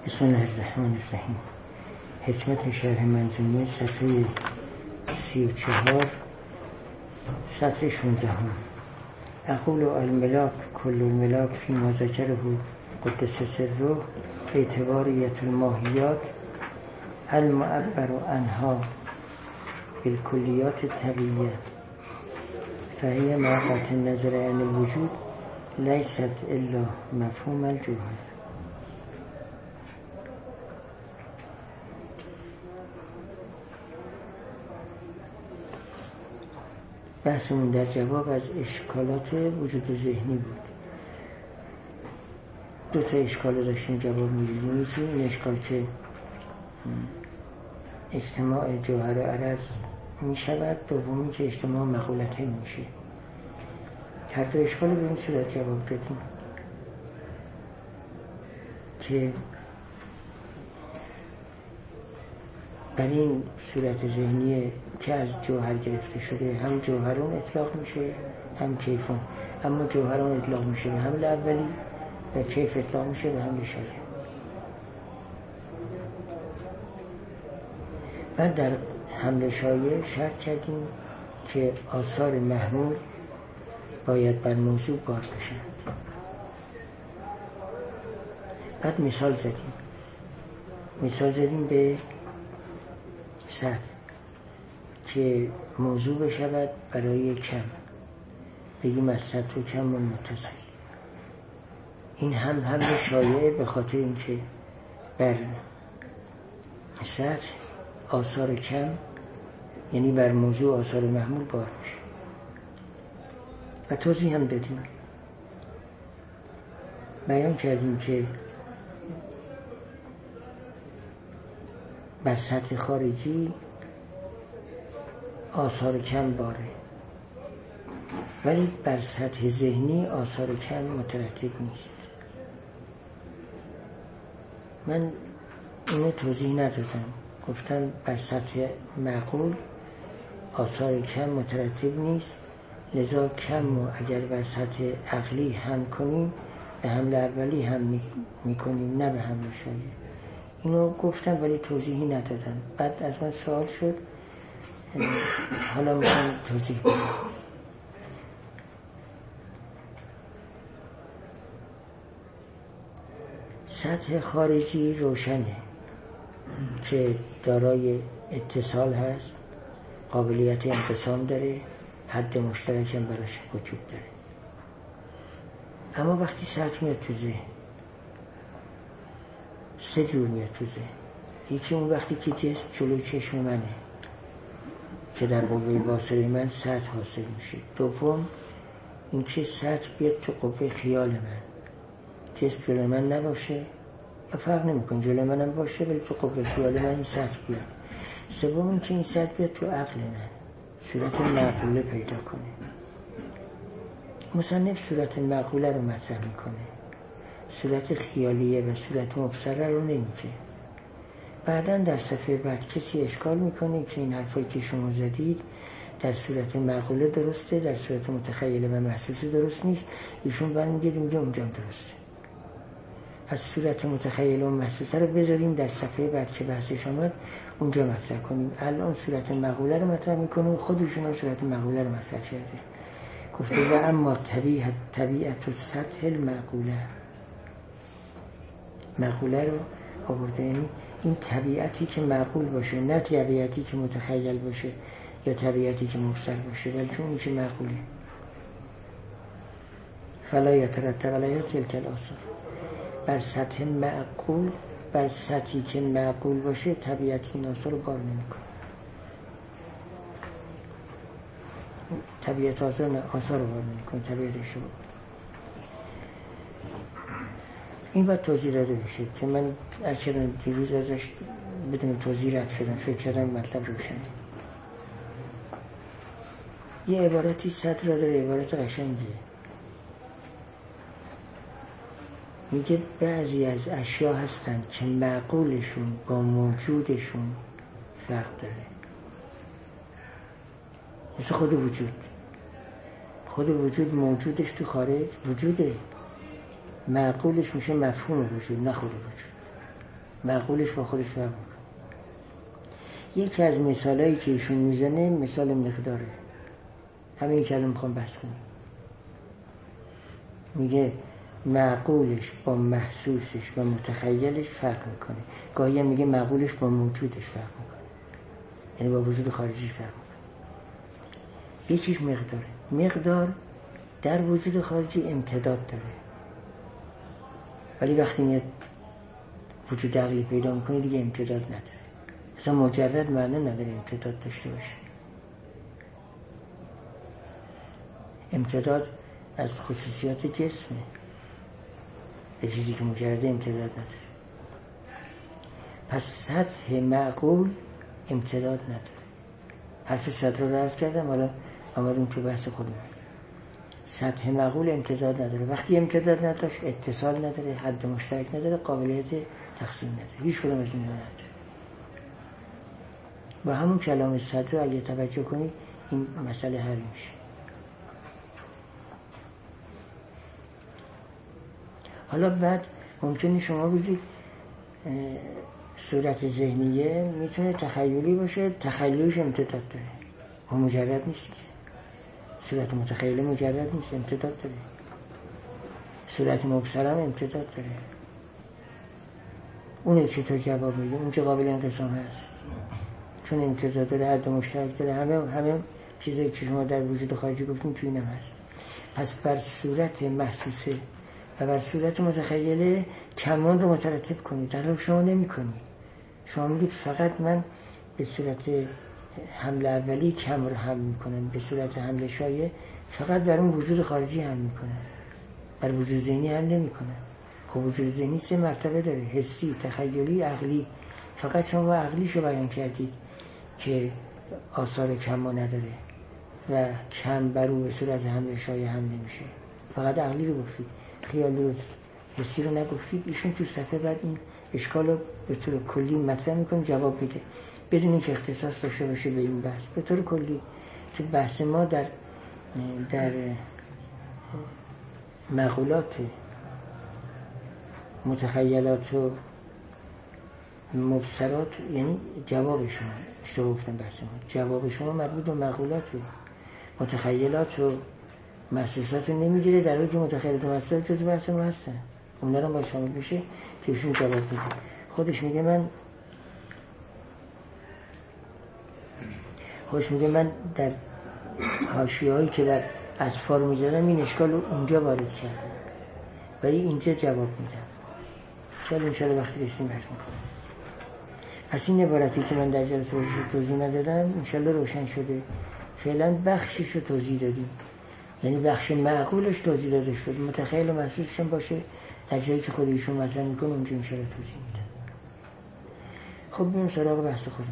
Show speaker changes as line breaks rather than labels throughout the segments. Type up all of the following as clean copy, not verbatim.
بسم الله الرحمن الرحیم. حکمت شرح منظومه صفحه 34 سطر 16. اقول الملاک کل الملاک فیما ذکره قدس سره اعتباریت الماهیات المعبر عنها بالکلیات الطبیعیه فهی مع قطع النظر عن الوجود لیست الا مفهوم الجوهر. بحثمون در جواب از اشکالات وجود ذهنی بود. دو تا اشکال داشتیم جواب میدیدیم. یکی این اشکال که اجتماع جوهر و عرض میشود، دومی که اجتماع مقولتین میشه. هر دو اشکال به این صورت جواب دادیم که بر این صورت ذهنیه که از جوهر گرفته شده هم جوهرون اطلاق میشه هم کیفون، اما جوهرون اطلاق میشه به حمل اولی و کیف اطلاق میشه به حمل شایع. بعد در حمل شایع شرط کردیم که آثار محمول باید بر موضوع بار بشند. بعد مثال زدیم به سطح که موضوع بشود برای کم، بگیم از سطح و کم متصل. این هم حمل شایعه به خاطر اینکه بر سطح آثار کم یعنی بر موضوع آثار محمول بار میشه. و توضیح هم دادیم، بیان کردیم که بر سطح خارجی آثار کم باره، ولی بر سطح ذهنی آثار کم مترتب نیست. من اینو توضیح ندادم، گفتم بر سطح معقول آثار کم مترتب نیست، لذا کم رو اگر بر سطح عقلی هم کنیم به حمل اولی هم میکنیم، نه به حمل شایع. اینو گفتم ولی توضیحی ندادم. بعد از من سوال شد، حالا میخوام توضیح بدم. سطح خارجی روشنه که دارای اتصال هست، قابلیت انقسام داره، حد مشترک هم براش وجود داره. اما وقتی سطح میاد تو ذهن، سه جور میاد تو ذهن. یکی اون وقتی که جسم جلوی چشم منه که در قوه باصره من سطح حاصل میشه. دوم این که سطح بیاد تو قوه خیال من، جسم جلوی من نباشه یا فرق نمیکنه، جلوی منم باشه ولی تو قوه خیال من این سطح بیاد. سوم این که این سطح بیاد تو عقل من، صورت معقوله پیدا کنه. مصنف صورت معقوله رو مطرح میکنه، صورت خیالیه و صورت مبصره رو نمیگه. بعداً در صفحه بعد کسی اشکال میکنه که این حرفایی که شما زدید در صورت معقوله درسته، در صورت متخیله و محسوسه درست نیست. ایشون برمیگرده میگه اونجا هم درسته. پس صورت متخیله و محسوسه رو بذاریم در صفحه بعد که بحثش آمد اونجا مطرح کنیم. الان صورت معقوله رو مطرح میکنیم، خودشون هم صورت معقوله رو مطرح کرده. گفته و اما طبیعت و سطح المعقوله، معقوله رو آورده، یعنی این طبیعتی که معقول باشه، نه طبیعتی که متخیل باشه یا طبیعتی که مبصر باشه، ولی چون میشه معقوله. فلا یترتب علیها تلک الاثار. بر سطح معقول، بر سطحی که معقول باشه طبیعتی این آثار رو بار نمیکنه. طبیعت آثار رو بار نمیکنه، طبیعتش رو. این باید توضیح داده بشه که من از چرا دیروز ازش بدون توضیح رد شدم، فکر کردم مطلب روشنه. یه عبارتی سطر را داره، عبارت قشنگیه. میگه بعضی از اشیا هستن که معقولشون با موجودشون فرق داره. مثل خود وجود موجودش تو خارج وجوده، معقولش میشه مفهوم وجود، نه خود وجود. معقولش با خودش فرق میکنه. یکی از مثالایی که ایشون میزنه مثال مقداره، همین که الان میخوام بحث کنیم. میگه معقولش با محسوسش و متخیلش فرق میکنه. گاهی میگه معقولش با موجودش فرق میکنه، یعنی با وجود خارجیش فرق میکنه. یکیش مقداره. مقدار در وجود خارجی امتداد داره، ولی وقتی میاد وجود عقلی پیدا میکنه دیگه امتداد نداره. اصلا مجرد معنی نداره امتداد داشته باشه. امتداد از خصوصیات جسمه، به چیزی که مجرد امتداد نداره. پس سطح معقول امتداد نداره. حرف سطح رو عرض کردم، حالا آمدیم تو بحث خودمون. سطح معقول امتداد نداره. وقتی امتداد نداشت اتصال نداره، حد مشترک نداره، قابلیت تقسیم نداره، هیچ کدوم از این نداره. با همون کلام صدر رو اگه توجه کنید این مسئله حل میشه. حالا بعد ممکنه شما بگید صورت ذهنیه میتونه تخیلی باشه، تخیلیش امتداد داره، اون مجرد نیست که. صورت متخیلی مجرد نیست، امتداد داره. صورت مبصرم امتداد داره. اونه چطور جواب میده؟ اون که قابل انقسام هست، چون امتداد داره، حد مشترک داره، همه چیزایی که شما در وجود خارجی گفتیم توی اینم هست. پس بر صورت محسوسه و بر صورت متخیله کمان رو مترتب کنید، در حال شما نمی کنید. شما میگید فقط من به صورت حمله اولی کم رو حمل میکنم، به صورت حمله شایع فقط بر اون وجود خارجی حمل میکنم، بر وجود ذهنی حمل نمیکنم. خب وجود ذهنی 3 مرتبه داره، حسی، تخیلی، عقلی. فقط شما عقلیشو بیان کردید که آثار کم نداره و کم بر او به صورت حمله شایع حمل نمیشه. فقط عقلی رو گفتید، خیالی رو، حسی رو نگفتید. ایشون تو صفحه بعد این اشکال رو به طور کلی مطرح میکنه، جواب میده بدون اینکه اختصاص داشته باشه به این بحث. به طور کلی که بحث ما در معقولات، متخیلات و مبصرات، یعنی جواب شما، اشتباه گفتم بحث ما، جواب شما مربوط به معقولات و متخیلات و محسوسات رو نمیگیره، در حالی که متخیلات و محسوسات جز بحث ما هستن. اون رو با شامل بشه که ایشون جواب میده. خودش میگه من در حاشیه‌هایی که در اصفار میذارم این اشکال رو اونجا وارد کردم، ولی اینجا جواب میدم. چون انشاءالله وقتی رسیم عرض میکنم. پس این عبارتی که من در جلسه توضیح ندادم انشاءالله روشن شده. فعلا بخشش رو توضیح دادیم، یعنی بخش معقولش توضیح داده شد، متخیل و محسوسش هم باشه در جایی که خود ایشون مطرح میکنه اونجا انشاءالله توضیح میدم. خب بریم سراغ بحث خودمون.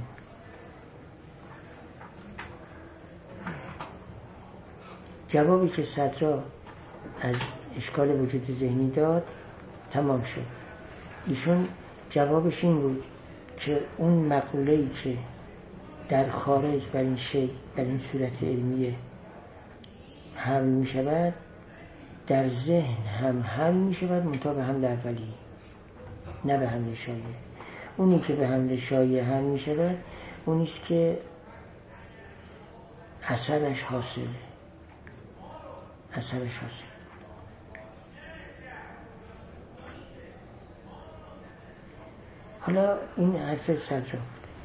جوابی که صدرا از اشکال وجود ذهنی داد تمام شد. ایشون جوابش این بود که اون مقوله‌ای که در خارج بر این شی، بر این صورت علمیه حمل می شود، در ذهن هم حمل می شود، منتها به حمل اولی، نه به حمل شایع. اونی که به حمل شایع حمل می شود اونیست که اثرش حاصله. حالا این حرف صدر بود.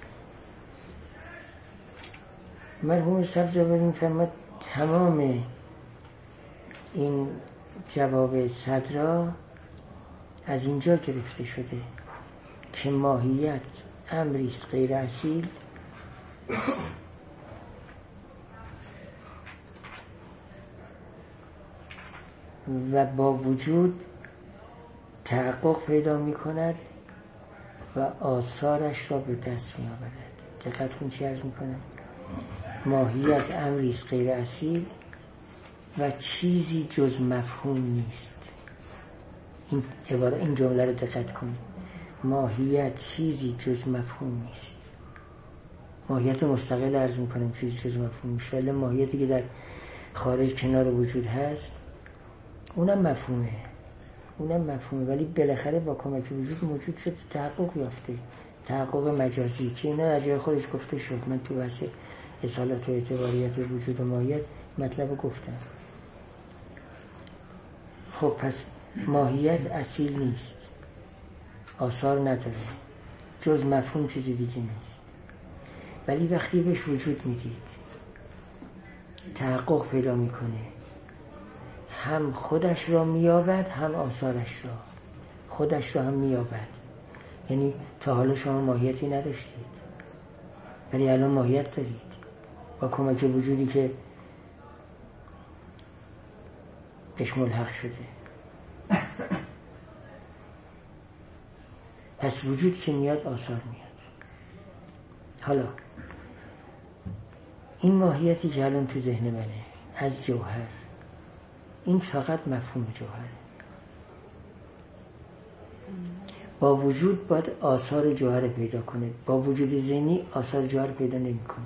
مرحوم سبزآبادی می‌فرماد تمام این جواب صدرا از اینجا گرفته شده که ماهیت امریست غیر اصیل و با وجود تحقق پیدا می کند و آثارش را به دست می آورد. دقت کن چی عرض می کنم. ماهیت امریست غیر اصیل و چیزی جز مفهوم نیست. این جمله رو دقت کنید. ماهیت چیزی جز مفهوم نیست. ماهیت مستقل عرض می کنم، چیزی جز مفهوم نیست. ولی ماهیتی که در خارج کنار وجود هست اونم مفهومه، اونم مفهومه، ولی بالاخره با کمک وجود موجود شد، تحقق یافته، تحقق مجازی که اینا از جای خودش گفته شد. من تو بحث اصالت و اعتباریت و وجود و ماهیت مطلب گفتم. خب پس ماهیت اصیل نیست، آثار نداره، جز مفهوم چیزی دیگه نیست. ولی وقتی بهش وجود میدید، تحقق پیدا میکنه، هم خودش را میابد هم آثارش را، خودش را هم میابد. یعنی تا حالا شما ماهیتی نداشتید ولی الان ماهیت دارید با کمک وجودی که بهش ملحق شده. پس وجود که میاد آثار میاد. حالا این ماهیتی که الان تو ذهن منه از جوهر، این فقط مفهوم جوهره. با وجود باید آثار جوهر پیدا کنه، با وجود ذهنی آثار جوهر پیدا نمیکنه.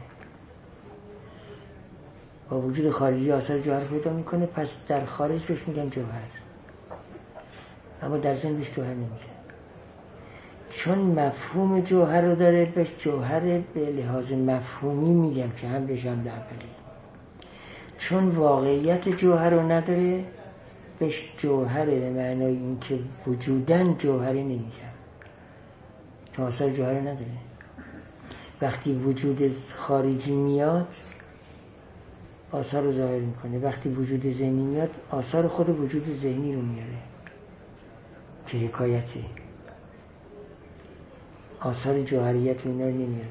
با وجود خارجی آثار جوهر پیدا میکنه، پس در خارج بهش میگن جوهر، اما در ذهن بهش جوهر نمیگن. چون مفهوم جوهر رو داره بهش جوهر به لحاظ مفهومی میگم که هم بهش هم اولی. چون واقعیت جوهر رو نداره بهش جوهر به معنای این که وجودن جوهره نمیگم، چون آثار جوهر نداره. وقتی وجود خارجی میاد آثار رو ظاهر میکنه، وقتی وجود ذهنی میاد آثار خود وجود ذهنی رو میاره که حکایته، آثار جوهریت و اینا رو نمیاره.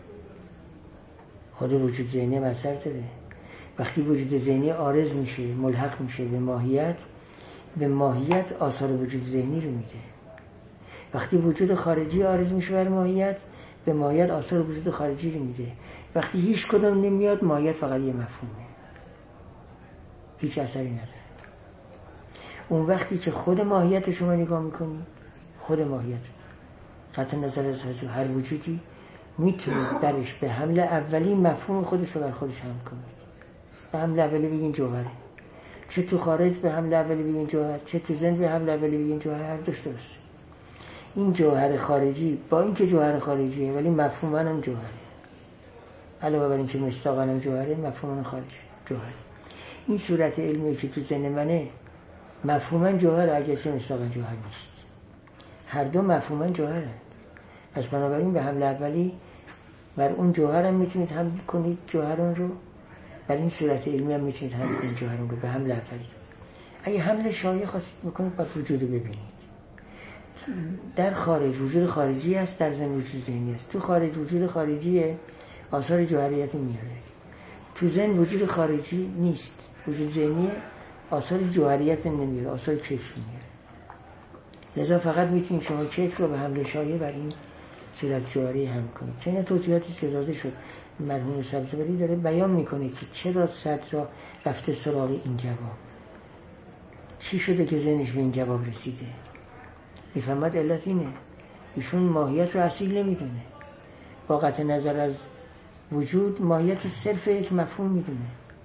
خود وجود ذهنی هم اثر داره. وقتی وجود ذهنی عارض میشه، ملحق میشه به ماهیت آثار وجود ذهنی رو میده. وقتی وجود خارجی عارض میشه بر ماهیت، به ماهیت آثار وجود خارجی رو میده. وقتی هیچ کدوم نمیاد ماهیت فقط یه مفهومه، هیچ اثری نداره. اون وقتی که خود ماهیت شما نگاه میکنید، خود ماهیت قطع نظر از هر وجودی میتونید برش به حمله اولی مفهوم خودش رو بر خودش حمل کنید. به حمله اولی بگین جوهره، چه تو خارج به حمله اولی بگین جوهر، چه تو ذهن به حمله اولی بگین جوهر، هر دوش درست. این جوهر خارجی با اینکه جوهر خارجیه ولی مفهوم منم جوهره، علاوه بر اینکه مصداق منم جوهره، مفهوم من خارجی جوهره. این صورت علمی که تو ذهن منه مفهوما جوهر، اگرچه مصداقا جوهر نیست. هر دو مفهوما جوهره. پس بنابراین به حمله اولی بر اون جوهر هم میتونید حمل کنید جوهرون رو، بر این صورت علمی هم میتونید حمل کنید جوهرون رو به حمله اولی. اگه حمل شایع خواستید بکنید باید وجود رو ببینید. در خارج وجود خارجی است، در ذهن وجود ذهنی است. تو خارج وجود خارجیه، آثار جوهریت میاره. تو ذهن وجود خارجی نیست، وجود ذهنیه، آثار جوهریت نمیاره، آثار کیف میاره. لذا فقط میتونید شما کیف رو به حمله شایع بر این صورت جوهری هم کنید. چه این توضیحاتی که داده شد مرحوم سبزواری داره بیان میکنه که چرا صدر رفته سراغ این جواب، چی شده که ذهنش به این جواب رسیده. میفهمد علت اینه، ایشون ماهیت رو اصیل نمیدونه، با قطع نظر از وجود ماهیت صرف یک مفهوم میدونه.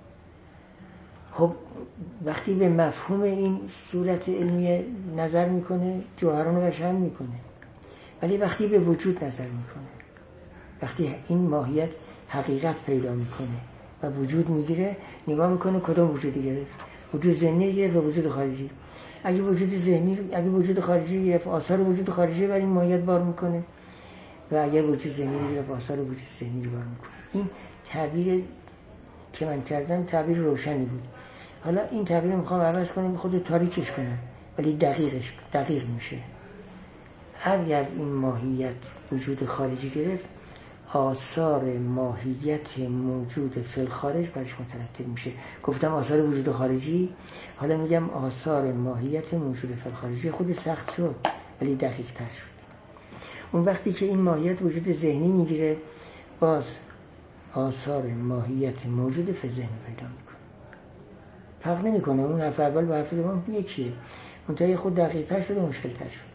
خب وقتی به مفهوم این صورت علمی نظر میکنه جوهران رو بهش هم میکنه، ولی وقتی به وجود نظر میکنه، وقتی این ماهیت حقیقت پیدا میکنه و وجود میگیره، نگاه میکنه کدوم وجودی گرفت، وجود ذهنی گرفت و وجود خارجی. اگه وجود خارجی گرفت آثار وجود خارجی بر این ماهیت بار میکنه و اگر وجود ذهنی گرفت آثار وجود ذهنی رو بار میکنه. این تعبیر که من کردم تعبیر روشنی بود. حالا این تعبیر میخوام عوض کنم، خود تاریکش کنم ولی دقیق میشه. اگر این ماهیت وجود خارجی گرفت آثار ماهیت موجود فی الخارج برش مترتب میشه. گفتم آثار وجود خارجی، حالا میگم آثار ماهیت موجود فی الخارج. خود سخت شد ولی دقیق تر شد. اون وقتی که این ماهیت وجود ذهنی میگیره باز آثار ماهیت موجود فی ذهن پیدا میکنه. فرق نمیکنه اون حرف اول با حرف دوم یکیه، منتها خود دقیق تر شد و مشکل تر شد.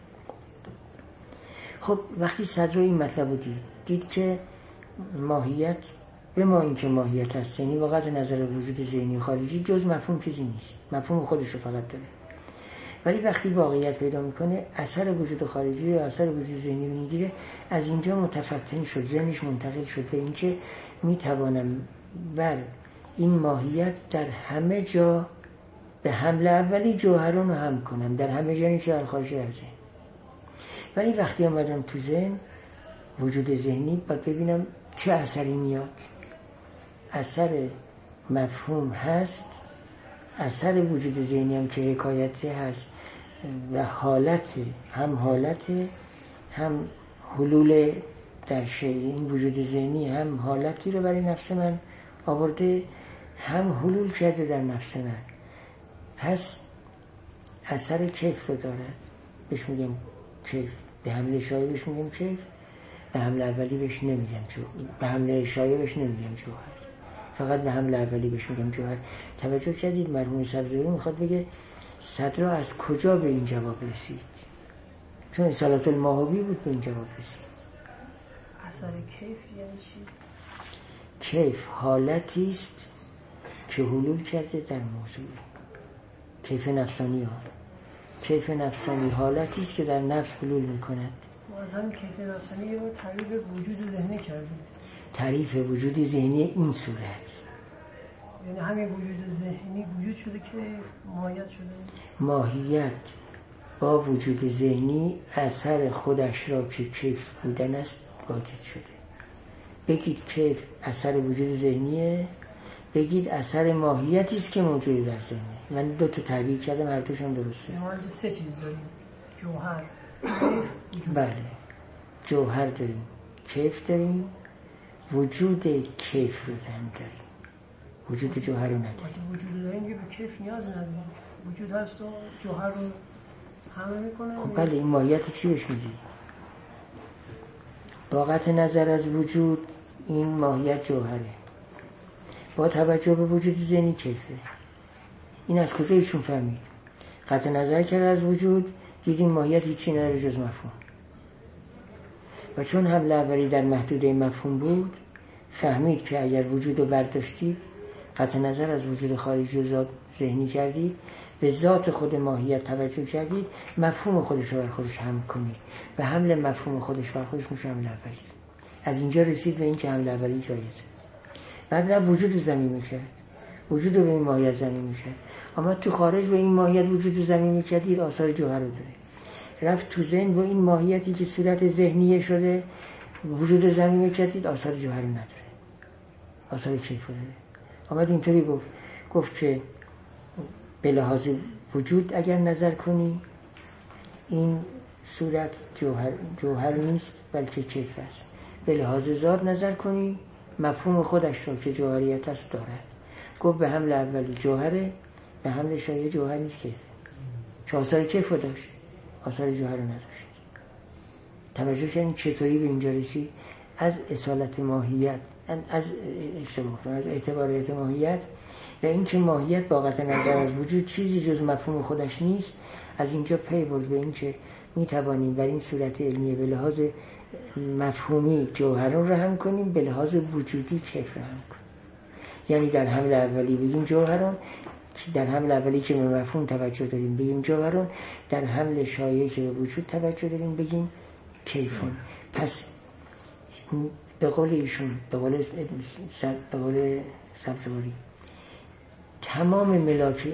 خب وقتی صدر این مطلب رو دید که ماهیت به ما این که ماهیت هست، یعنی واقعا نظر وجود ذهنی و خارجی جز مفهوم چیزی نیست، مفهوم خودش رو فقط داره. ولی وقتی واقعیت پیدا میکنه اثر وجود خارجی یا اثر وجود ذهنی رو میگیره. از اینجا متفتن شد، ذهنش منتقل شد به اینکه میتوانم بر این ماهیت در همه جا به حمله اولی جوهران رو هم کنم، در همه جا نیست، در خارج در ذهن. ولی وقتی آمدم تو ذهن، وجود ذهنی، باید ببینم چه اثری میاد. اثر مفهوم هست، اثر وجود ذهنی هم که حکایته هست و حالت هم حلول در شیء. این وجود ذهنی هم حالتی رو برای نفس من آورده، هم حلول کرده در نفس من. پس اثر کیف رو دارد، بهش میگم کیف. به حمله شایع بهش میگم کیف، به حمله اولی بهش نمیگم به حمله شایع بهش نمیگم جوهر، فقط به حمله اولی بهش میگم جوهر. توجه کردید مرحوم سبزواری میخواد بگه صدرا از کجا به این جواب رسید؟ چون اصالت الماهوی بود به این جواب رسید.
اثر کیف یعنی چی؟
کیف حالتی است که حلول کرده در موضوع. کیف نفسانی ها، کیف نفسانی حالتی است که در نفس حلول میکند.
ما از همین کیف نفسانی یه بار تعریف وجود ذهنی کردیم.
تعریف وجود ذهنی این صورت،
یعنی همین وجود ذهنی وجود شده که ماهیت شده.
ماهیت با وجود ذهنی اثر خودش را که کیف بودن است واجد شده. بگید کیف اثر وجود ذهنیه، بگید اثر ماهیتی است که موجود در ذهنه. من دو تا تعبیر کردم، هر دوشون درسته.
ما اینجا سه چیز داریم: جوهر، کیف،
بله، جوهر داریم، کیف داریم، وجود کیف رو هم داریم، وجود جوهر رو نداریم.
وجود داریم که به کیف نیاز نداریم، وجود هست و جوهر رو همه میکنه.
خب بله، این ماهیت چی بهش میگی؟ با قطع نظر از وجود این ماهیت جوهره، با توجه به وجود ذهنی کیفه. این از کجا ایشون فهمید؟ قطع نظر کرد از وجود، دیدیم ماهیت هیچی نداره جز مفهوم، و چون حمله اولی در محدوده مفهوم بود فهمید که اگر وجود رو برداشتید، قطع نظر از وجود خارجی و ذات ذهنی کردید، به ذات خود ماهیت توجه کردید، مفهوم خودش رو بر خودش حمل کنید و حمل مفهوم خودش بر خودش میشه حمله اولی. از اینجا رسید به این که حمله اولی جایزه. بعد رفت وجود رو ضمیمه کرد، وجود رو به این ماهیت ضمیمه کرد. اما تو خارج به این ماهیت وجود رو ضمیمه کردید، آثار جوهر رو داره. رفت تو ذهن با این ماهیتی که صورت ذهنیه شده وجود رو ضمیمه کردید، آثار جوهر رو نداره، آثار کیف رو داره. آمد اینطوری گفت که به لحاظ وجود اگر نظر کنی این صورت جوهر نیست بلکه کیف است. به لحاظ ذات نظر کنی مفهوم خودش رو که جوهریت است دارد. گفت به حمل اولی جوهره، به حمل شایع جوهر نیست کیف. چه آثار کیف رو داشت، آثار جوهر رو نداشت. توجه کنید چطوری به اینجا رسید؟ از اصالت ماهیت، از اعتباریت ماهیت و اینکه ماهیت با قطع نظر از وجود چیزی جز مفهوم خودش نیست. از اینجا پی برد به اینکه میتوانیم بر این صورت علمیه به لحاظ مفهومی جوهران رو هم کنیم، به لحاظ وجودی کیف رو هم کنیم. یعنی در حمل اولی بگیم جوهران، در حمل اولی که به مفهوم توجه داریم بگیم جوهران، در حمل شایعی که به وجود توجه داریم بگیم کیفون. پس به قول ایشون، به قول سبزواری، تمام ملاک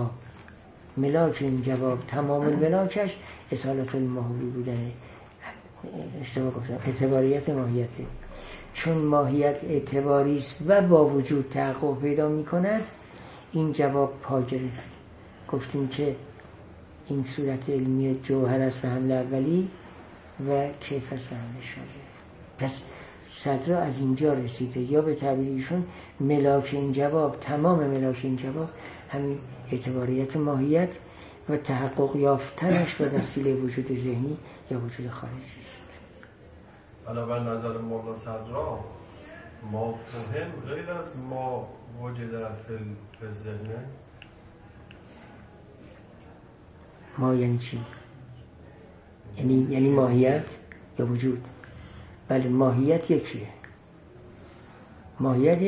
این جواب تمام ملاکش اصالت الماهوی بودنه. اشتباه گفتم، اعتباریت ماهیته. چون ماهیت اعتباری است و با وجود تحقق پیدا می کند، این جواب پا گرفت. گفتیم که این صورت علمی جوهر است به حمل اولی و کیف است به حمل شایع. پس صدرا از اینجا رسیده، یا به تعبیرشون ملاک این جواب، تمام ملاک این جواب همین اعتباریت ماهیت و تحقق یافتنش به وسیله وجود ذهنی یا وجود خارجی است.
علاوه نظر مولا صدرا، ما فهم غیر از ما وجد فی الذهن.
ما یعنی چی؟ یعنی ماهیت یا وجود؟ بله، ماهیت یکیه،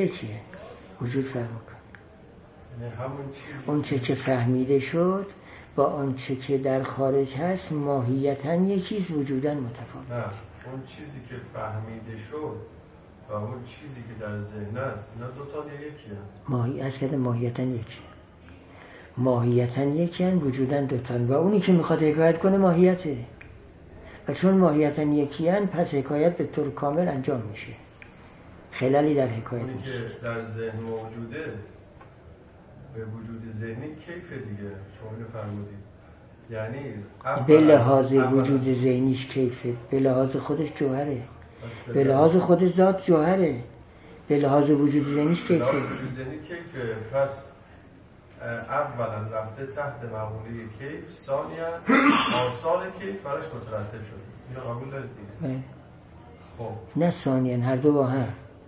وجود فرق میکنه. اون چه که فهمیده شد با آنچه که در خارج هست ماهیتاً یکیست، وجوداً متفاوت.
نه، اون چیزی که فهمیده شد و اون چیزی که در ذهن است اینا دو تا یکیه.
از کده ماهیتاً یکیه. ماهیتاً یکیه، وجوداً دو تا. و اونی که میخواد حکایت کنه ماهیته. و چون ماهیتاً یکیه پس حکایت به طور کامل انجام میشه. خلالی در حکایت
اونی
نیست.
که در ذهن موجوده به وجود ذهنی کیفه دیگه. شما اینو فرمودید. یعنی
به لحاظ وجود ذهنیش کیفه، به لحاظ خودش جوهره، به لحاظ خود ذات جوهره، به لحاظ وجود ذهنیش کیفه.
به لحاظ وجود ذهنی کیفه. پس اولا رفته تحت مقوله کیف، ثانیا آثار کیف براش مترتب شد. اینو قبول دارید دیگه؟ خب
نه ثانیا، هر دو با هم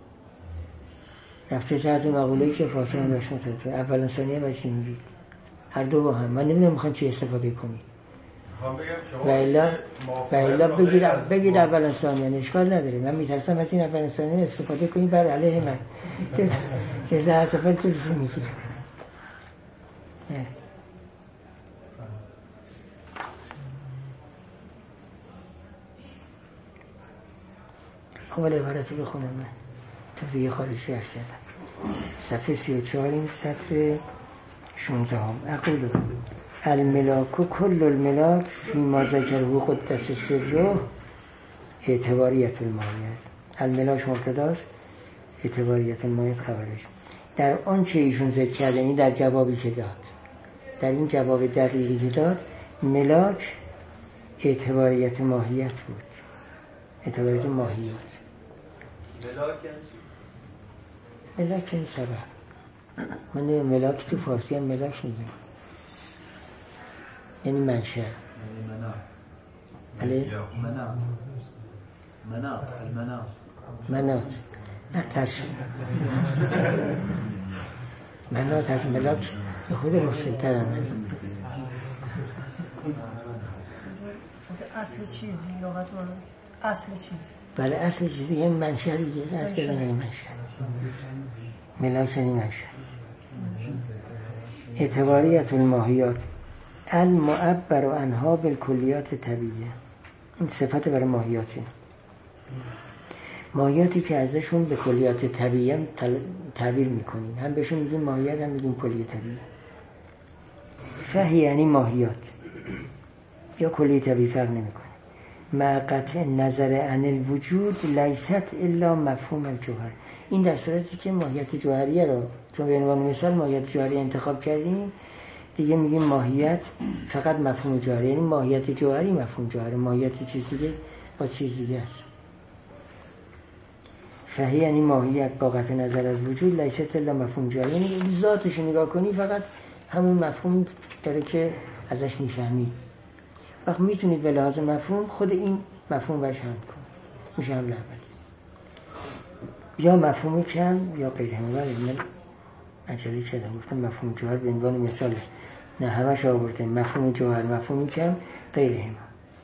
رفته تحت مقوله که فاصله براش مترتب. اولا ثانیا بچی میگید هر دو با هم. من نمیدونم میخوان چی استفاده کنید. و الا بگید اول ثانیه، اشکال نداره. من میترسم از این اول ثانیه استفاده کنید بر علیه من که زهر سفر چیزی میگیرم. اول عبارت رو بخونم من تو دیگه خارجی هست کردم. صفحه 34 این سطر 16 هم. اقول الملاک کل الملاک فیما ذکره قدس سره اعتباریت الماهیت. الملاک مبتداست، اعتباریت الماهیت خبرش. در آنچه ایشون ذکر کرد، یعنی در جوابی که داد، در این جواب دقیقی که داد، ملاک اعتباریت ماهیت بود. اعتباریت ماهیت. ملاک این سبب. من ملاک تو فارسی هم ملاک میگم، یعنی منشأ. منات نه ترشم. منات از ملاک به خود مشکل تر هم هست.
اصل چیز لغت اصل چیز.
بله اصل چیز دیگه منشأ دیگه. از که دیگه منشأ. ملاک یعنی منشأ. اعتباریت الماهیات المعبر عنها بالکلیات طبیعیه. این صفت برای ماهیاته. ماهیاتی که ازشون به کلیات طبیعی تعبیر میکنیم، هم بهشون میگیم ماهیت هم میگیم کلیه طبیعی. فهی یعنی ماهیات یا کلیه طبیعی فرق نمیکنه. مع قطع نظر عن الوجود لیست الا مفهوم الجوهر. این در صورتی که ماهیت جوهریه رو چون به عنوان مثال ماهیت جوهری انتخاب کردیم، دیگه میگیم ماهیت فقط مفهوم جوهری، یعنی ماهیت جوهری مفهوم جوهری، ماهیت چیز دیگه با چیز دیگه است. فهی یعنی ماهیت با قطع نظر از وجود لیست الا مفهوم جوهری، یعنی ذاتش نگاه کنی فقط همون مفهوم داره که ازش میفهمید. وقت میتونید به لحاظ مفهوم خود این مفهوم برش حمل کنید، میشه حمل اولی یا مفهوم کم یا غیر همه. من عجله کردم گفتم مفهوم جوهر به عنوان مثال، نه همش آورده مفهوم جوهر، مفهوم کم، غیر همه.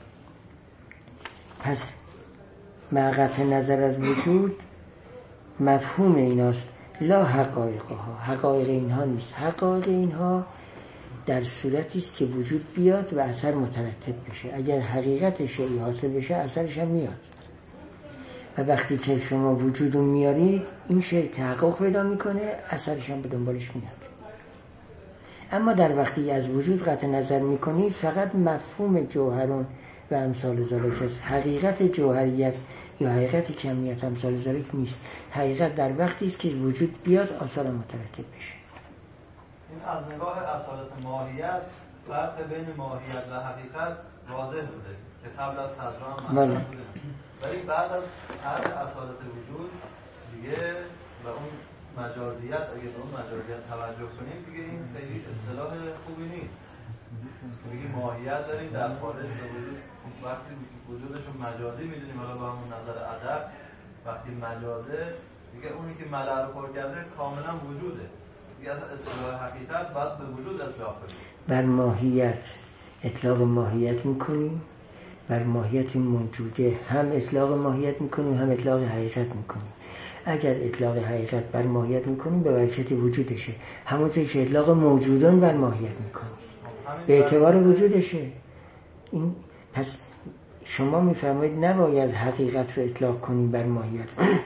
پس مع قطع نظر از وجود مفهوم ایناست، لا حقایقها، حقایق اینها نیست. حقایق اینها در صورتی است که وجود بیاد و اثر مترتب بشه. اگر حقیقت شیئی حاصل بشه اثرش هم میاد. و وقتی که شما وجود رو میارید این شیء تحقق پیدا میکنه، اثرش هم به دنبالش میاد. اما در وقتی از وجود قطع نظر میکنید فقط مفهوم جوهرون و امثال ذالک است. حقیقت جوهریت یا حقیقت کمیت امثال ذالک نیست. حقیقت در وقتی است که وجود بیاد آثار مترتب بشه.
این از نگاه اصالت ماهیت فرق بین ماهیت و حقیقت واضح بوده که قبل از صدران مطرح بوده، ولی بعد از هر اصالت وجود دیگه و اون مجازیت، اگه به اون مجازیت توجه کنیم دیگه این خیلی اصطلاح خوبی نیست. دیگه ماهیت داریم در خارج به وجود، وقتی وجودشون مجازی میدونیم، حالا با همون نظر ادب وقتی مجازه دیگه اونی که ملأ رو پر کرده کاملا وجوده دیگه. از اصطلاح حقیقت باید به وجود اطلاق کنیم.
بر ماهیت اطلاق ماهیت میکنیم، بر ماهیت موجوده هم اطلاق ماهیت میکنیم هم اطلاق حقیقت میکنیم. اگر اطلاق حقیقت بر ماهیت میکنیم به برکت وجودشه، همونطور که اطلاق موجودان بر ماهیت میکنیم.
همین
به اعتبار وجودشه. این پس شما میفرمایید نباید حقیقت رو اطلاق کنیم بر ماهیت،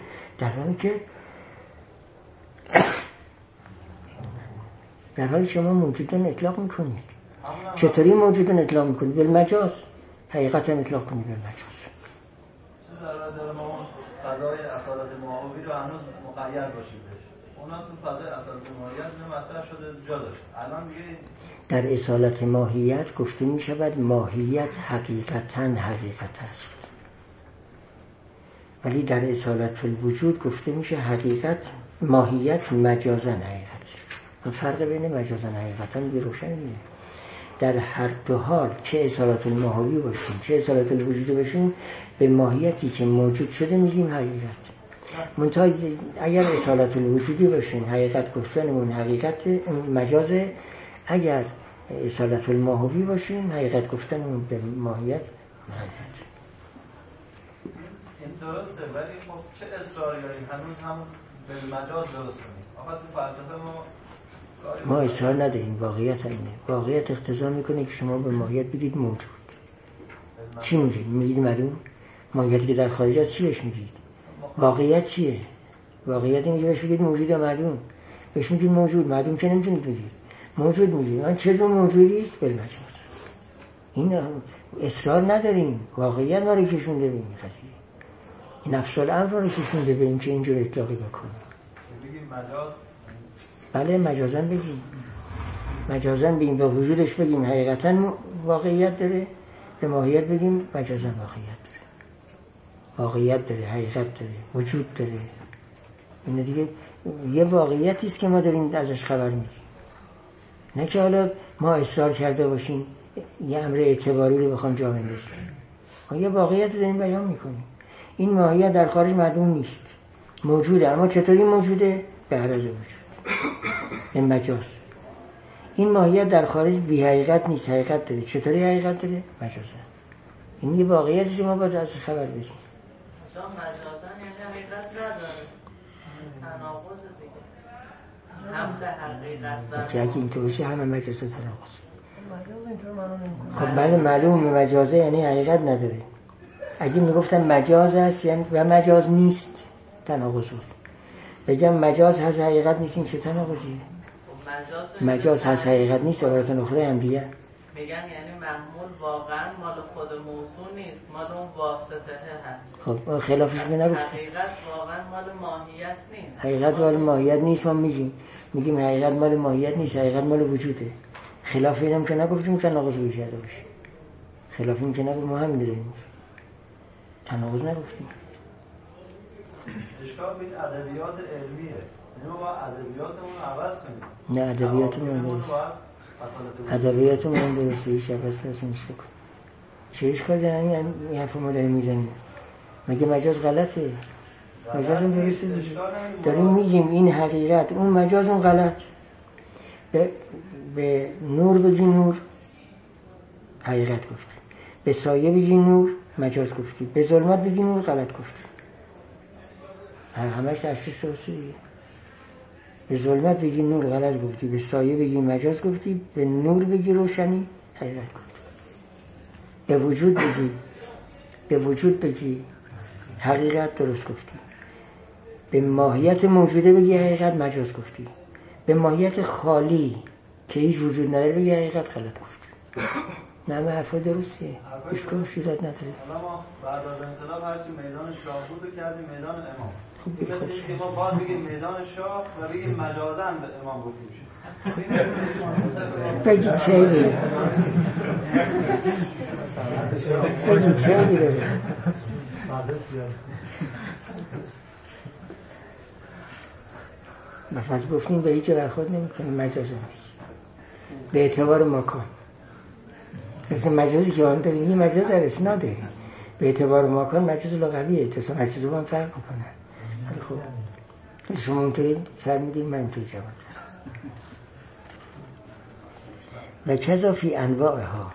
در حالی شما موجودن اطلاق میکنید. چطوری موجودن اطلاق میکنید؟ بالمجاز. حقیقت هم اطلاق کنید بالمجاز.
در ما فضای اصالت ماهوی رو هنوز مقید باشید بهش. اونا تو فضای اصالت ماهیت مطرح شده جا داشت. الان دیگه
در اصالت ماهیت گفته می شود ماهیت حقیقتاً حقیقت است، ولی در اصالت الوجود گفته میشه حقیقت ماهیت مجازاً حقیقت. فرق بین مجازاً حقیقتاً روشنه. در هر دو حال چه اصالت الماهوی باشیم چه اصالت الوجود باشیم به ماهیتی که موجود شده میگیم حقیقت. منتها اگر اصالت الوجودی باشیم حقیقت گفتنمون حقیقت مجازه، اگر اصالت الماهوی باشیم حقیقت گفتنمون به ماهیت حقیقت.
این درسته، ولی خب چه اصراری داریم هنوز هم به مجاز درست کنیم؟ آخه تو فلسفه ما
اصرار نداریم. واقعیت اینه. واقعیت اقتضا میکنه که شما به ماهیت بگید موجود. چی میگید؟ میگید معلوم. ماهیتی که در خارج از چی بهش میگید؟ واقعیت چیه؟ واقعیت اینه که بهش بگید موجود یا معلوم. بهش میگید موجود. معلوم که نمیتونید بگید. موجود میگید. آن چه جور موجودی است؟ بالمجاز. این اصرار نداریم. واقعیت ما رو کشونده به این قضیه. این نفس الامر رو کشونده به این که اینجور اطلاقی بکنیم.
بگیم مجاز.
بله مجازاً بگیم. مجازاً بگیم با وجودش بگیم حقیقتاً واقعیت داره، به ماهیت بگیم مجازاً واقعیت داره. واقعیت داره، حقیقت داره، وجود داره. این دیگه یه واقعیتی است که ما داریم ازش خبر میدیم. نه که حالا ما اصرار کرده باشیم یه امر اعتباری رو بخوام جا بندازیم. ما یه واقعیت رو داریم بیان میکنیم. این ماهیت در خارج معلوم نیست. موجوده، اما چطوری موجوده؟ به عرض وجود. این مجاز. این ماهیت در خارج بی حقیقت نیست، حقیقت داره. چطوری حقیقت داره؟ مجازه. این یه واقعیتی ما باید از خبر بدیم.
مجازاً یعنی حقیقت نداره. تناقض دیگه. هم به حقیقت
اگه این تو باشه همه مجازه تناقض. خب بله معلوم مجازه یعنی حقیقت نداره. اگه میگفتم مجاز است یعنی و مجاز نیست تناقض بود. بگم مجاز هست حقیقت نیست این چه تناقضیه؟ مجاز هست حقیقت نیست عبارت نخوده هم دیگه.
میگن یعنی محمول واقعا مال خود موضوع نیست، مال اون واسطه هست.
خب خلافش می نگفتیم.
حقیقت واقعا مال ماهیت نیست.
حقیقت مال ماهیت نیست. ما میگیم حقیقت مال ماهیت نیست، حقیقت مال وجوده. خلاف اینم که نگفتیم تناقض روی کرده باشه. خلاف این که نگفتیم ما همین داریم. تناقض نگفتیم.
اشکال به ادبیات علمیه. ما با ادبیاتمون عوض کنیم.
نه ادبیاتمون درست. ادبیاتمون درست هیچ عوض نمیشه بکن. چه اشکال داره این حرف ما داریم میزنیم؟ مگه مجاز غلطه؟ مجاز هم درسته. داریم میگیم این حقیقت اون مجاز اون غلط. به نور بگی نور حقیقت گفتی، به سایه بگی نور مجاز گفتی، به ظلمت بگی نور غلط گفتی. همش تشخیص درسته دیگه. به ظلمت بگی نور غلط گفتی، به سایه بگی مجاز گفتی، به نور بگی روشنی حقیقت گفتی. به وجود بگی حقیقت درست گفتی، به ماهیت موجوده بگی حقیقت مجاز گفتی، به ماهیت خالی که هیچ وجود نداره بگی حقیقت غلط گفتی. نه همه حرفا درستیه، هیچ کدوم شیرت نداره.
حالا ما بعد از انقلاب هرچی میدان شاه بود کردیم میدان امام. مثل اینکه ما باز بگیم میدان شاه و بگیم مجازاً به امام گفتیم شد.
بگی چه میره؟ بگی چه میره؟ مفز گفتیم به هیچ برخورد نمی کنیم مجازه به اعتبار مکان. مثل مجازی که هم داریم این مجاز در اسناده به اعتبار مکان مجاز لغویه. تو مجاز با هم فرق میکنه. خب شما اونطوری سر میدیم من اونطوری جواب و کذا فی انواعها.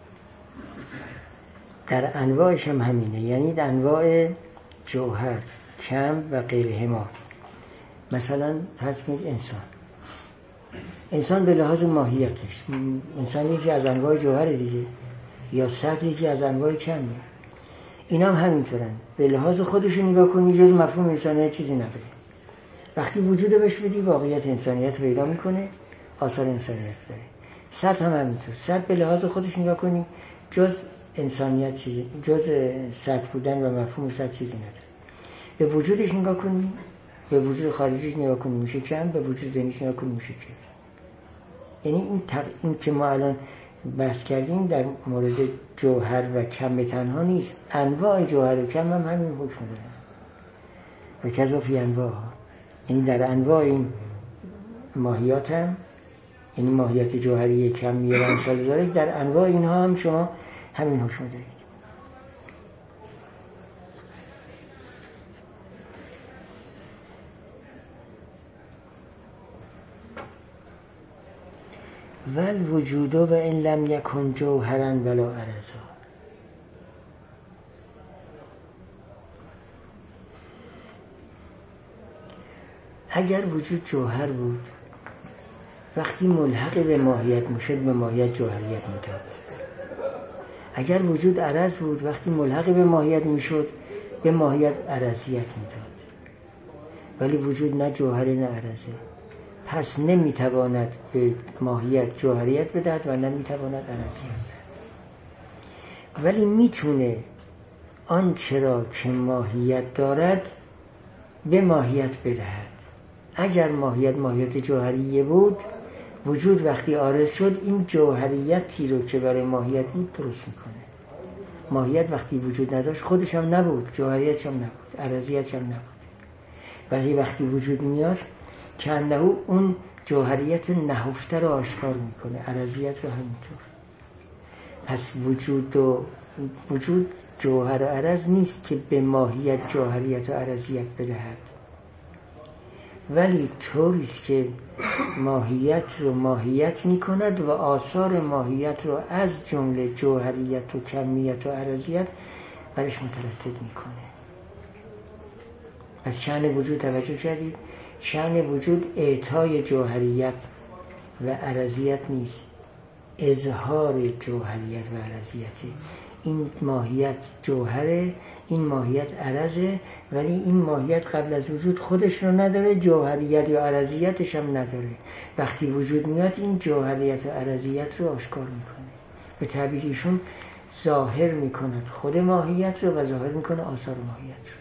در انواعش هم همینه، یعنی در انواع جوهر کم و غیرهما. مثلا فرض کنید انسان انسان به لحاظ ماهیتش، انسان یکی از انواع جوهر دیگه، یا سطح یکی از انواع کمیه. اینا هم همینطورن، به لحاظ خودش نگاه کنی جز مفهوم انسانیت چیزی نداره. وقتی وجود بهش بدی واقعیت انسانیت پیدا میکنه، آثار انسانیت داره. سطح هم همینطور، سطح به لحاظ خودش نگاه کنی جز انسانیت چیزی، جز سطح بودن و مفهوم سطح چیزی نداره. به وجودش نگاه کنی، به وجود خارجیش نگاه کنی میشه کم، به وجود ذهنیش نگاه کنی میشه کم. یعنی این که ما الان بحث کردیم در مورد جوهر و کم به تنها نیست، انواع جوهر و کم هم همین حکم دارن و کذا فی انواع، یعنی در انواع این ماهیات هم، یعنی ماهیت جوهری کمیه و امثال ذالک، در انواع اینها هم شما همین حکم دارید. والوجود و ان لم یکن جوهرا ولا عرضا. اگر وجود جوهر بود، وقتی ملحق به ماهیت میشد به ماهیت جوهریت میداد. اگر وجود عرض بود، وقتی ملحق به ماهیت میشد به ماهیت عرضیت میداد. ولی وجود نه جوهر نه عرضه، پس نمیتواند به ماهیت جوهریت بدهد و نمیتواند عرضیت بدهد. ولی میتونه آنچه را که ماهیت دارد به ماهیت بدهد. اگر ماهیت جوهریه بود، وجود وقتی عارض شد این جوهریتی رو که برای ماهیت بود درست میکنه. ماهیت وقتی وجود نداشت خودش هم نبود، جوهریت هم نبود، عرضیت هم نبود. ولی وقتی وجود میاد کنده اون جوهریت نهفته رو آشکار میکنه، عرضیت رو همینطور. پس وجود جوهر و عرض نیست که به ماهیت جوهریت و عرضیت بدهد، ولی طوریست که ماهیت رو ماهیت میکند و آثار ماهیت رو از جمله جوهریت و کمیت و عرضیت برش مترتب میکنه. پس شأن وجود توجه کردید؟ شأن وجود اعطای جوهریت و عرضیت نیست، اظهار جوهریت و عرضیته. این ماهیت جوهره، این ماهیت عرضه، ولی این ماهیت قبل از وجود خودش رو نداره، جوهریت یا عرضیتش هم نداره. وقتی وجود میاد این جوهریت و عرضیت رو آشکار میکنه. به تعبیر ایشون ظاهر میکند خود ماهیت رو و ظاهر میکنه آثار ماهیت رو.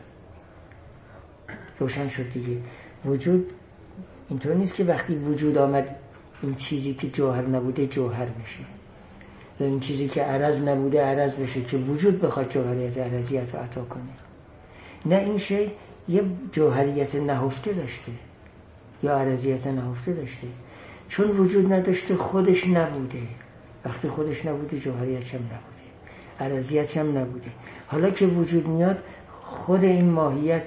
روشن شد دیگه. وجود اینطور نیست که وقتی وجود آمد این چیزی که جوهر نبوده جوهر بشه، یا این چیزی که عرض نبوده عرض بشه که وجود بخواد جوهریت عرضیت رو عطا کنه. نه، این شی یه جوهریت نهفته داشته یا عرضیت نهفته داشته، چون وجود نداشته خودش نبوده. وقتی خودش نبوده جوهریت هم نبوده، عرضیت هم نبوده. حالا که وجود میاد خود این ماهیت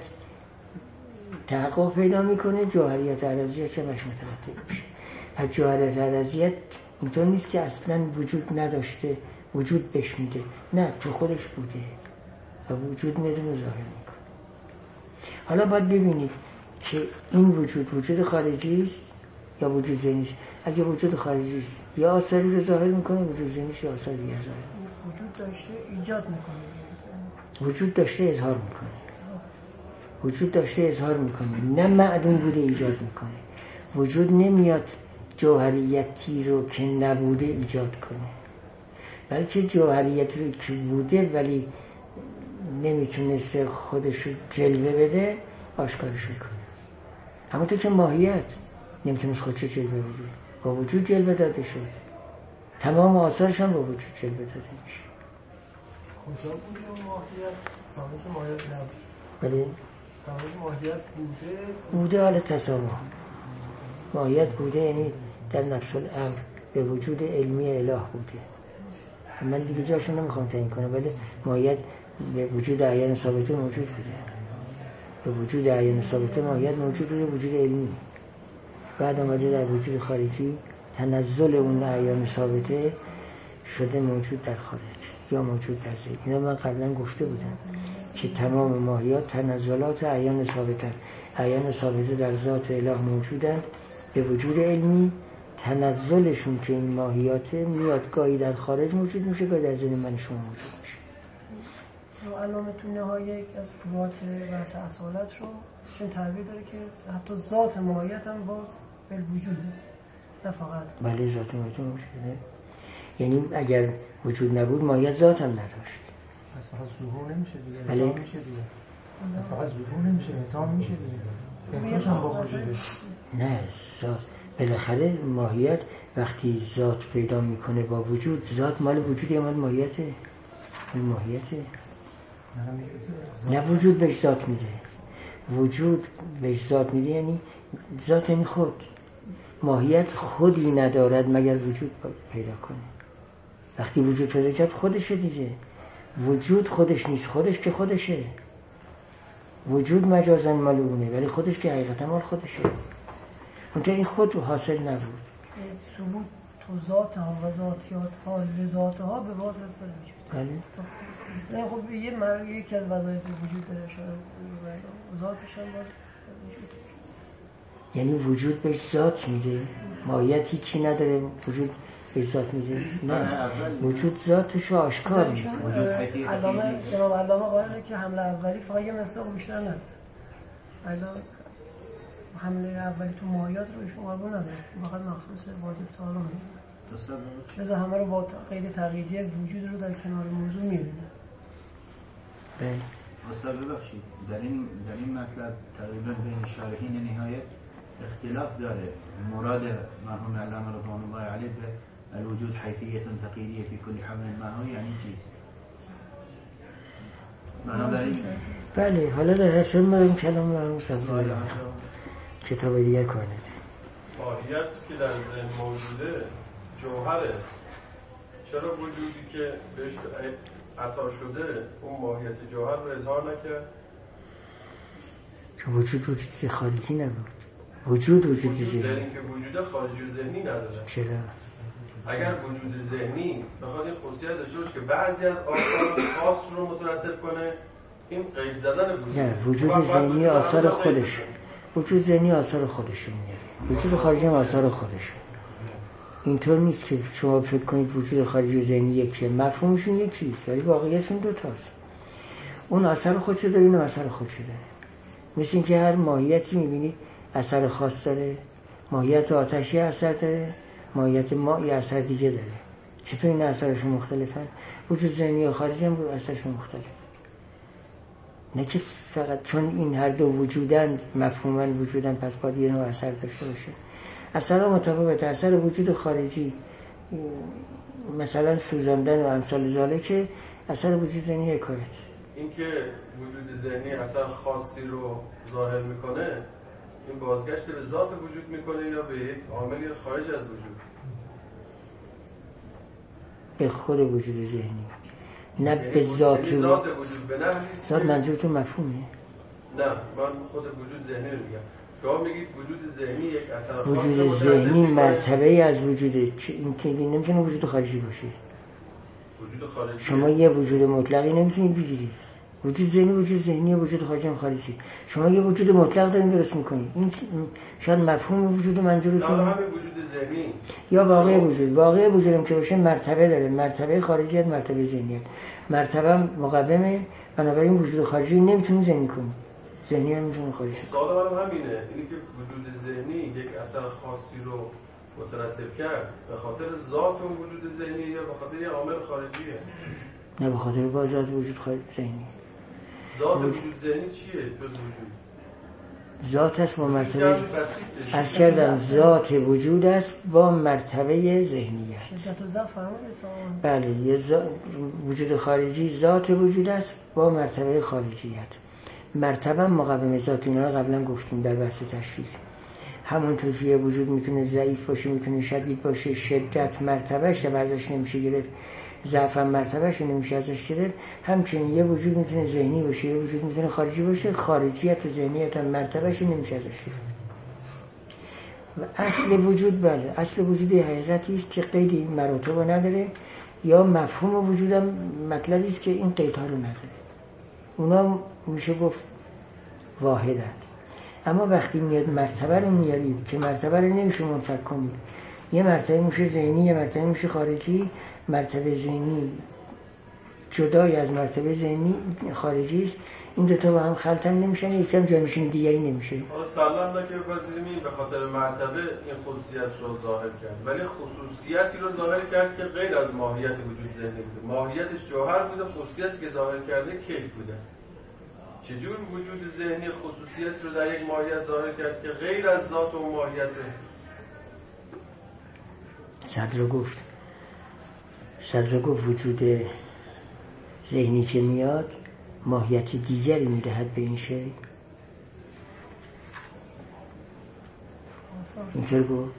تحقق پیدا میکنه، جوهریت عرضیت هم مترتب میشه. پس جوهریت عرضیت اینطور نیست که اصلا وجود نداشته وجود بهش میده، نه، تو خودش بوده و وجود میاد و ظاهر میکنه. حالا باید ببینید که این وجود خارجی است یا وجود ذهنی است. اگه وجود خارجی است یا آثاری رو ظاهر میکنه، وجود ذهنی است یا آثاری رو ظاهر میکنه.
وجود داشته ایجاد میکنه،
وجود داشته اظهار میکنه، وجود داشته اظهار میکنه، نه معدوم بوده ایجاد میکنه. وجود نمیاد جوهریتی رو که نبوده ایجاد کنه، بلکه جوهریتی رو که بوده ولی نمیتونسته خودش رو جلوه بده آشکارش میکنه. همونطور که ماهیت نمیتونست خودش رو جلوه بده، با وجود جلوه داده شد. تمام آثارش هم با وجود جلوه داده میشه.
کجا بوده ماهیت؟ تمام ماهیت نبود.
بله؟
تمام ماهیت
بوده حال تصامح. ماهیت بوده یعنی در نفس الامر به وجود علمی اله بوده. من دیگه جاشو نمیخوام تعیین کنم، ولی ماهیت به وجود اعیان ثابته موجود بوده. به وجود اعیان ثابته ماهیت موجود بوده، وجود علمی. بعد آمده در وجود خارجی تنزل اون اعیان ثابته شده موجود در خارج یا موجود در ذهن. اینا من قبلا گفته بودم که تمام ماهیات تنزلات اعیان ثابته. اعیان ثابته در ذات اله موجودند به وجود علمی تنزلشون که این ماهیات میاد گاهی در خارج موجود میشه، گاهی در ذهن من شما موجود میشه.
علامه تو نهایه از فروعات بحث اصالت رو چون تعبیر داره که حتی ذات ماهیت هم باز بالوجوده، نه فقط.
بله ذات ماهیت موجوده، یعنی اگر وجود نبود ماهیت ذات هم نداشت.
از فقط ظهور نمیشه دیگه،
بله.
میشه دیگه. از فقط ظهور نمیشه، امتحان میشه دیگه. امتحانش هم با وجوده.
نه ذات بالاخره ماهیت وقتی ذات پیدا میکنه با وجود، ذات مال وجود یا مال ماهیته؟ این ماهیته. نه وجود بهش ذات میده، وجود بهش ذات میده یعنی ذات یعنی خود. ماهیت خودی ندارد مگر وجود پیدا کنه. وقتی وجود پیدا کرد خودشه دیگه. وجود خودش نیست، خودش که خودشه. وجود مجازن مال اونه ولی خودش که حقیقتا مال خودشه. اونجا این خود حاصل نبود.
ثبوت تو ذات ها و ذاتیات ها لذات ها به واسطه وجود.
بله.
نه خب یکی از وظایف وجود داره شاید ذاتش هم وجود.
یعنی وجود بهش ذات میده، ماهیت هیچی نداره وجود بهش ذات میده؟ نه، وجود ذاتش رو آشکار میکنه.
علامه قائله که حمله اولی فقط یه مصداق بیشتر نداره. علامه حمله اولی تو ماهیات رو شما رو نداره، فقط مخصوص واجب تعالی میده. لذا همه رو با قید تقییدی وجود رو در کنار موضوع میبینه.
بله.
استاد ببخشید در این مطلب تقریبا بین شارحین نهایت اختلاف داره. مراد مرحوم علامه رضوان الله علیه به الوجود حیثیت تقییدیه فی کل حمل ماهی یعنی چیست؟
بله حالا در هر صورت ما این کلام رو کتاب دیگر کنه.
ماهیت که در ذهن موجوده جوهره، چرا وجودی که بهش عطا شده اون ماهیت جوهر رو اظهار نکرد؟
که وجودی خارجی نبود. وجودی ذهنی.
در این که وجود خارجی و ذهنی نداره.
چرا؟
اگر وجود ذهنی بخواد این خصوصیت داشته باشه که بعضی از آثار خاص رو مترتب کنه، این قید زدن وجود.
نه وجود ذهنی آثار خودشه. وجود ذهنی آثار خودشه میاره. وجود خارجی هم آثار خودشه. اینطور نیست که شما فکر کنید وجود خارجی و ذهنی یکیه، مفهومشون یکیست ولی واقعیتشون دو تاست. اون اثر خودشو داره، این اثر خودشو داره. مثل اینکه هر ماهیتی میبینید اثر خاص داره. ماهیت آتشی اثر داره، ماهیت مائی اثر دیگه داره. چطور این اثرشون مختلفن؟ وجود ذهنی و خارجی هم اثرشون مختلف. نه که فقط چون این هر دو وجودن مفهوماً وجودن پس باید یه نوع اثر داشته باشه. اثر متفاوت. اثر وجود خارجی مثلا سوزاندن و امثال ذالک که اثر وجود ذهنی حکایت.
این که وجود ذهنی اثر خاصی رو ظاهر میکنه، این بازگشت به ذات وجود میکنه یا به یک عاملی خارج از وجود؟
به خود وجود ذهنی، نه به ذات
وجود به نحوی
ذات. منظورتون مفهومه؟
نه من خود وجود ذهنی رو میگم. شما میگید وجود ذهنی یک اثر خاص.
وجود ذهنی مرتبه از وجود این که نمیتونه وجود خارجی باشه.
وجود خارجی
شما یه وجود مطلقی نمیتونید بگیرید. وجود ذهنی وجود ذهنی، وجود خارجی هم خارجی. شما یه وجود مطلق دارین درست میکنید. این شاید مفهوم وجود منظورتون
همین وجود ذهنی
یا واقع وجود. واقع وجود هم که باشه مرتبه داره. مرتبه خارجیت، مرتبه ذهنیت. مرتبه مقومه، بنابراین وجود خارجی نمیتونه ذهنی کنه. ذهنی هم نمیتونه خارجی.
سوال من همینه، اینی که وجود ذهنی یک اثر خاصی رو مترتب کرد به خاطر ذات اون وجود ذهنی یا به خاطر یه عامل خارجیه؟
نه به خاطر با ذات وجود خارج ذهنی.
ذات وجود ذهنی چیه جز وجود؟
ذات است با مرتبه عرض کردم ذات وجود است با مرتبه ذهنیت. بله یه وجود خارجی ذات وجود است با مرتبه خارجیت. مرتبه مقومه ذات، اینا رو قبلا گفتیم در بحث تشریح. همونطور که وجود میتونه ضعیف باشه، میتونه شدید باشه، شدت مرتبهش ازش نمیشه گرفت، ضعف مرتبهش نمیشه ازش گرفت، همچنین یه وجود میتونه ذهنی باشه، یه وجود میتونه خارجی باشه، خارجیت و ذهنیت هم مرتبهش نمیشه ازش گرفت. و اصل وجود بله، اصل وجود حقیقتی است که قید این مراتب نداره، یا مفهوم وجودم مطلبی است که این قیدها رو نداره. اونا میشه گفت واحدند. اما وقتی میاد مرتبه رو میارید که مرتبه رو نمیشه منفک کنید، یه مرتبه میشه ذهنی، یه مرتبه میشه خارجی. مرتبه ذهنی جدای از مرتبه ذهنی خارجی است. این دوتا با هم خلط هم نمیشن، یکم جانشین دیگری نمیشه.
سلام که بپذیریم به خاطر مرتبه این خصوصیت رو ظاهر کرد، ولی خصوصیتی رو ظاهر کرد که غیر از ماهیت وجود ذهنی بوده. ماهیتش جوهر بوده، خصوصیتی که ظاهر کرده کیف بوده. چجور وجود ذهنی خصوصیت رو در یک ماهیت ظاهر کرد که غیر از ذات و ماهیته؟
صدر گفت وجود ذهنی که میاد ماهیت دیگری میدهد به این شی. اینطور گفت؟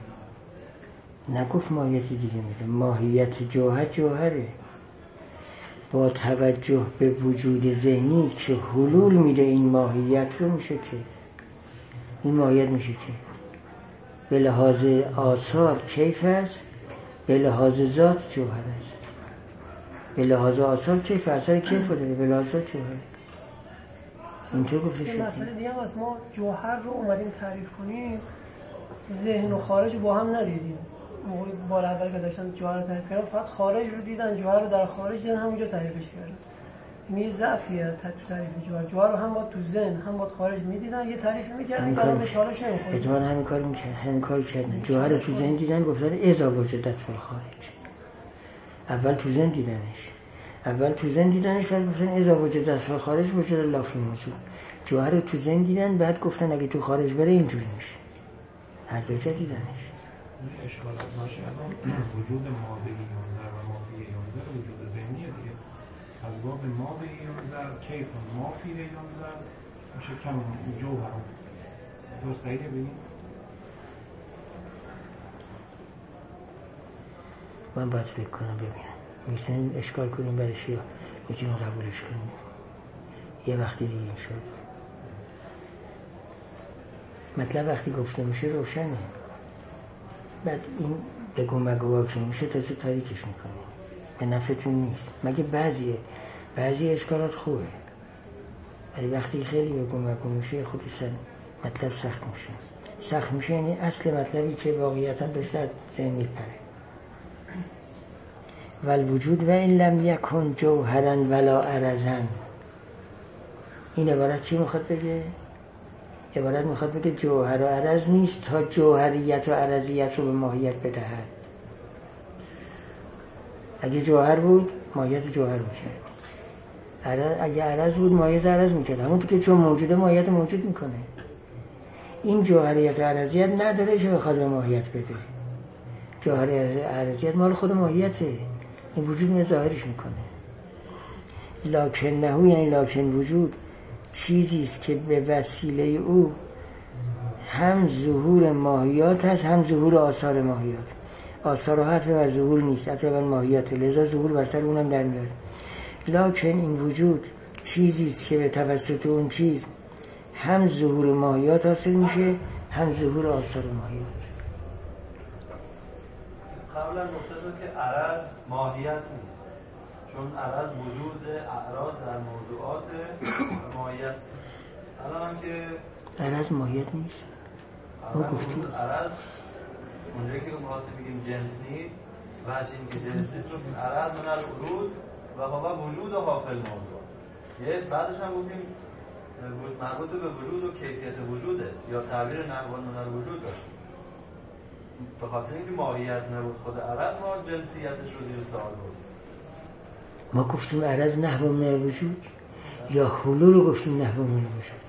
نگفت ماهیت دیگه میده. ماهیت جوهره. با توجه به وجود ذهنی که حلول میده این ماهیت رو میشه که این ماهیت میشه که به لحاظ آثار کیف است، به لحاظ ذات جوهر است. به لحاظ آثار کیف، اثر کیف داره، به لحاظ ذات جوهر. اینطور گفته شد.
مسئله دیگه هم از ما جوهر رو اومدیم تعریف کنیم، ذهن و خارج با هم ندیدیم. موقع بار اول که داشتن جوهر رو تعریف کردن فقط خارج رو دیدن، جوهر رو در خارج دیدن، همونجا تعریفش کردن. این ضعفیه تو تعریف جوهر رو هم با تو ذهن هم با خارج میدیدن، یه تعریفی میکردن بعد به چالش نمیخورد.
اتفاقا همین کار کردن. جوهر رو تو ذهن دیدن، گفتن اذا وجدت فی الخارج. اول تو ذهن دیدنش بعد گفتن اذا وجدت فی الخارج وجد الله فی الموجود. جوهر رو تو ذهن دیدن، بعد گفتن اگه تو خارج بره اینجوری میشه. هر دو جا دیدنش.
اشکالات باشه. وجود ماده 11 و ماده 11 وجود ذهنیه دیگه. از باب ماده 11 کیف مافی 11 میشه کم جوهر. درست صحیحه ببینید؟
من باید فکر کنم ببینم. میتونیم اشکال کنیم برش یا میتونیم قبولش کنیم. یه وقتی دیگه این شد. مطلب وقتی گفته میشه روشنه. بعد این بگو مگو که میشه تازه تاریکش میکنه. به نفعتون نیست. مگه بعضی اشکالات خوبه. ولی وقتی خیلی بگو مگو میشه خودی مطلب سخت میشه یعنی اصل مطلبی که واقعیتا داشته ذهن میپره. والوجود و این لم یکن جوهرا ولا عرضا. این عبارت چی میخواد بگه؟ عبارت میخواد بگه جوهر و عرض نیست تا جوهریت و عرضیت رو به ماهیت بدهد. اگه جوهر بود ماهیت جوهر میکرد، اگه عرض بود ماهیت عرض میکرد. همونطور که چون موجوده ماهیت موجود میکنه. این جوهریت و عرضیت نداره که بخواد به ماهیت بده. جوهریت و عرضیت مال خود ماهیته. این وجود میاد ظاهرش میکنه. لکن نهو یعنی لکن وجود چیزی است که به وسیله او هم ظهور ماهیات هست هم ظهور آثار ماهیات. آثار و حرف بر ظهور نیست، حتی بر ماهیات، لذا ظهور بر سر اونم در میاد. لکن این وجود چیزی است که به توسط اون چیز هم ظهور ماهیات حاصل میشه هم ظهور آثار ماهیات.
قبلا گفته بود که عرض ماهیت نیست، چون عرض وجود اعراض در موضوعات ماهیت. الان که
عرض ماهیت نیست، ما گفتیم
عرض اونجایی که می‌خواستیم بگیم جنس نیست و این که جنس نیست چون عرض من العروض و هو وجود حاصل موضوع. یه بعدش هم گفتیم مربوط به وجود و کیفیت وجوده یا تعبیر نحو من الوجود داشت. به خاطر اینکه ماهیت نبود خود عرض ما جنسیتش رو زیر سوال بود.
ما گفتیم عرض نحو من الوجود یا حلول رو گفتیم نحو من الوجود.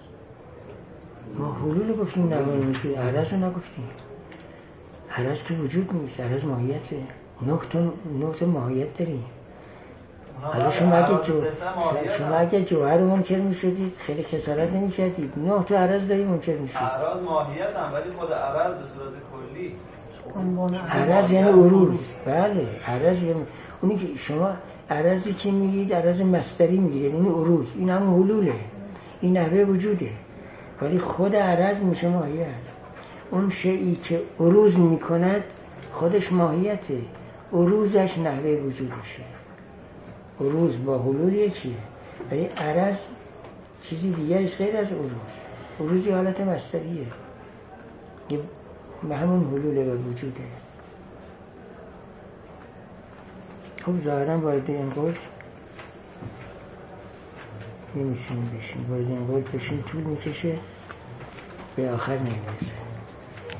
ما حلول رو گفتیم نحو من الوجود، عرض رو نگفتیم. عرض که وجود نیست، عرض ماهیته. نه تا ماهیت داریم. حالا شما اگه جوهر رو منکر میشدید خیلی خسارت نمیشدید. 9 تا عرض داریم منکر میشدید.
عرض ماهیت هم ولی خود عرض به صورت کلی.
عرض یعنی عروض. بله عرض یعنی اونی که شما عرضی که میگید عرض مصدری میگید این عروض، این هم حلوله، این نحوه وجوده. ولی خود عرض میشه ماهیت. اون شیئی که عروض میکند خودش ماهیته، عروضش نحوه وجودشه. عروض با حلول یکیه، ولی عرض چیزی دیگرش غیر از عروض. عروض یه حالت مصدریه، یه به همون حلول به وجوده. خب ظاهرا وارد این قول نمیتونیم بشیم، وارد این قول بشیم طول میکشه، به آخر نمیرسه.